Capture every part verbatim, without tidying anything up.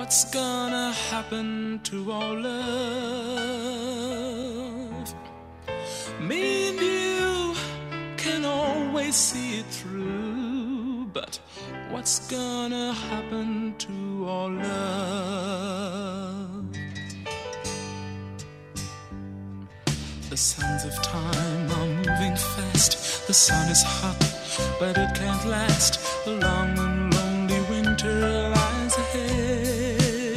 What's gonna happen to our love? Me and you can always see it through, but what's gonna happen to our love? The sands of time are moving fast. The sun is hot, but it can't last. The long and lonely winter lies ahead.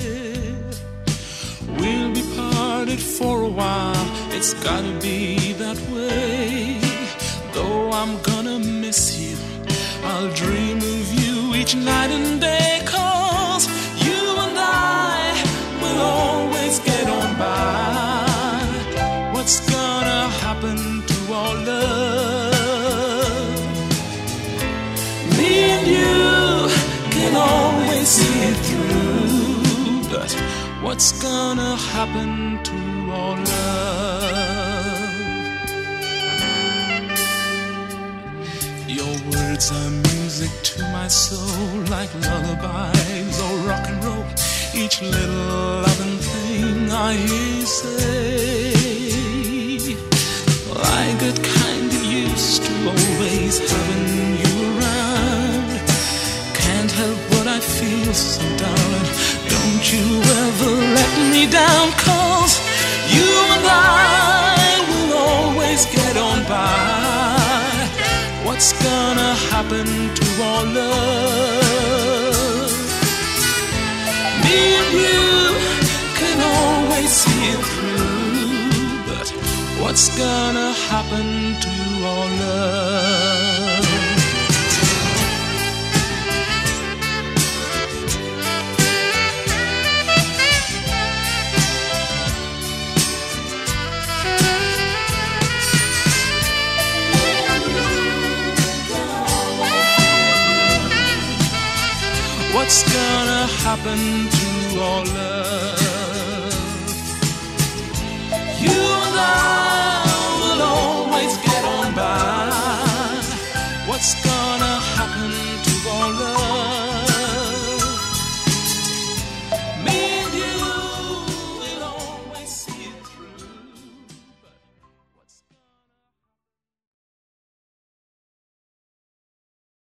We'll be parted for a while, it's gotta be that way. Though I'm gonna miss you, I'll dream of you each night and day. 'Cause you and I will always get on by. What's gonna happen to our love? Me and you can always see it through, but what's gonna happen to our love? Your words are music to my soul, like lullabies or rock and roll. Each little loving thing I hear you say, I got kinda used to always having you around. Can't help what I feel, so darling, don't you ever let me down. 'Cause you and I will always get on by. What's gonna happen to our love? Me and you can always see it through, but what's gonna happen to our love? What's gonna happen to our love?